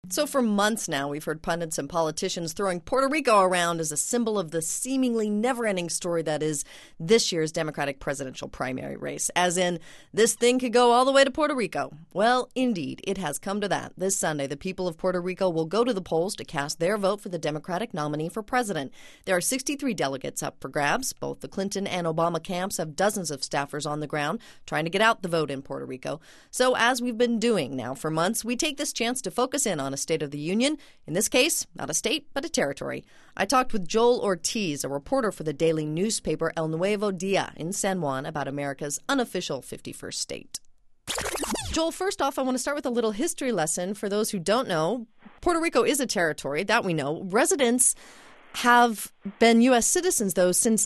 So for months now, we've heard pundits and politicians throwing Puerto Rico around as a symbol of the seemingly never-ending story that is this year's Democratic presidential primary race. As in, this thing could go all the way to Puerto Rico. Well, indeed, it has come to that. This Sunday, the people of Puerto Rico will go to the polls to cast their vote for the Democratic nominee for president. There are 63 delegates up for grabs. Both the Clinton and Obama camps have dozens of staffers on the ground trying to get out the vote in Puerto Rico. So as we've been doing now for months, we take this chance to focus in on a State of the Union. In this case, not a state, but a territory. I talked with Joel Ortiz, a reporter for the daily newspaper El Nuevo Dia in San Juan, about America's unofficial 51st state. Joel, first off, I want to start with a little history lesson. For those who don't know, Puerto Rico is a territory, that we know. Residents have been U.S. citizens, though, since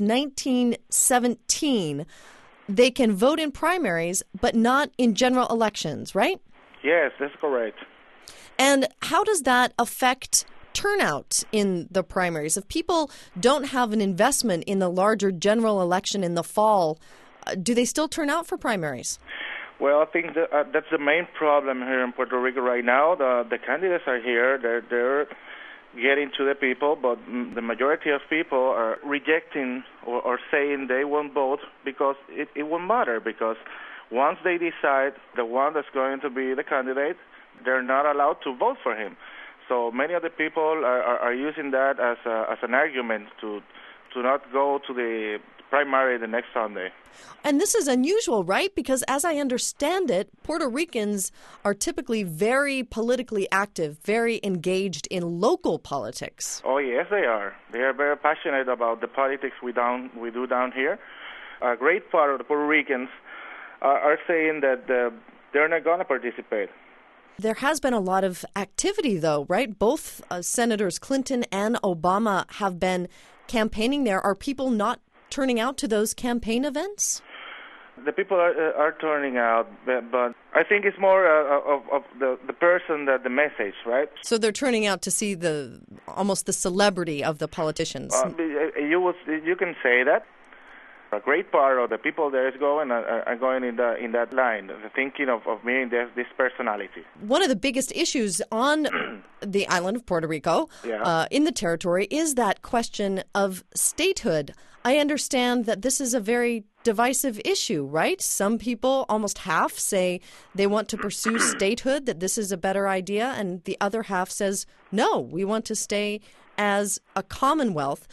1917. They can vote in primaries, but not in general elections, right? Yes, that's correct. And how does that affect turnout in the primaries? If people don't have an investment in the larger general election in the fall, do they still turn out for primaries? Well, I think that's the main problem here in Puerto Rico right now. The candidates are here. They're getting to the people, but the majority of people are rejecting or saying they won't vote because it won't matter, because once they decide the one that's going to be the candidate, they're not allowed to vote for him. So many of the people are using that as an argument to not go to the primary the next Sunday. And this is unusual, right? Because as I understand it, Puerto Ricans are typically very politically active, very engaged in local politics. Oh, yes, they are. They are very passionate about the politics we do down here. A great part of the Puerto Ricans are saying that they're not going to participate. There has been a lot of activity, though, right? Both Senators Clinton and Obama have been campaigning there. Are people not turning out to those campaign events? The people are turning out, but I think it's more of the person that the message, right? So they're turning out to see almost the celebrity of the politicians. You can say that. A great part of the people there is going in that line, thinking of being this personality. One of the biggest issues on the island of Puerto Rico, in the territory, is that question of statehood. I understand that this is a very divisive issue, right? Some people, almost half, say they want to pursue statehood, that this is a better idea, and the other half says, no, we want to stay as a commonwealth.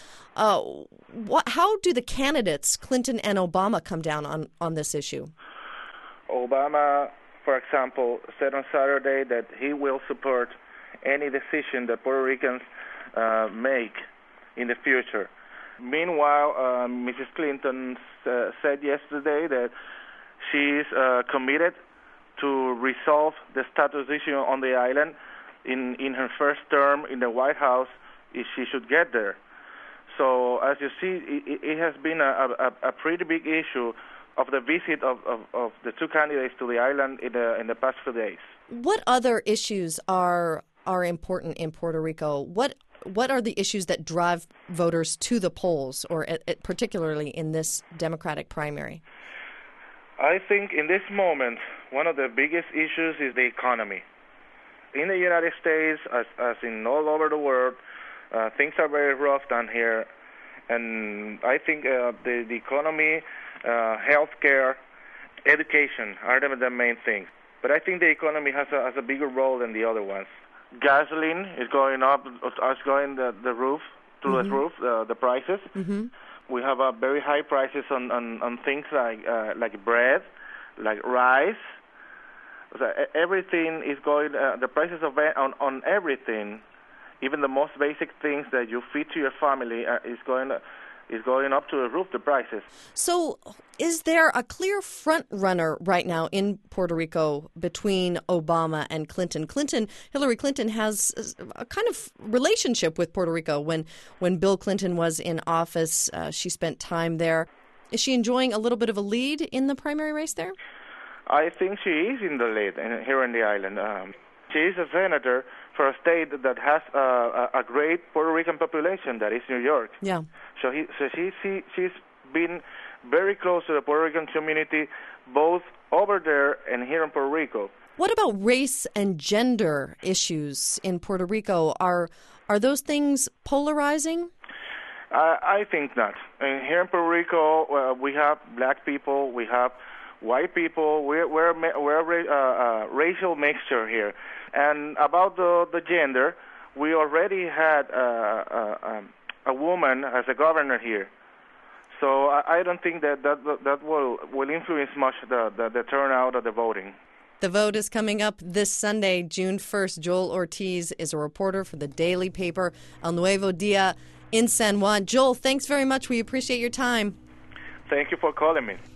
How do the candidates, Clinton and Obama, come down on this issue? Obama, for example, said on Saturday that he will support any decision that Puerto Ricans make in the future. Meanwhile, Mrs. Clinton said yesterday that she is committed to resolve the status issue on the island in her first term in the White House if she should get there. So as you see, it has been a pretty big issue of the visit of the two candidates to the island in the past few days. What other issues are important in Puerto Rico? What are the issues that drive voters to the polls, or particularly in this Democratic primary? I think in this moment, one of the biggest issues is the economy. In the United States, as in all over the world, things are very rough down here, and I think the economy, healthcare, education are the main things. But I think the economy has a bigger role than the other ones. Gasoline is going up, is going the roof, through the roof, the prices. Mm-hmm. We have very high prices on things like bread, like rice. So everything is going, the prices on everything, even the most basic things that you feed to your family is going up to the roof, the prices. So is there a clear front runner right now in Puerto Rico between Obama and Clinton? Hillary Clinton has a kind of relationship with Puerto Rico. When Bill Clinton was in office, she spent time there. Is she enjoying a little bit of a lead in the primary race there? I think she is in the lead here in the island. She is a senator for a state that has a great Puerto Rican population, that is New York. Yeah. So she's been very close to the Puerto Rican community, both over there and here in Puerto Rico. What about race and gender issues in Puerto Rico? Are those things polarizing? I think not. And here in Puerto Rico, we have black people, we have white people. We're a racial mixture here. And about the gender, we already had a woman as a governor here. So I don't think that will influence much the turnout of the voting. The vote is coming up this Sunday, June 1st. Joel Ortiz is a reporter for the daily paper El Nuevo Dia in San Juan. Joel, thanks very much. We appreciate your time. Thank you for calling me.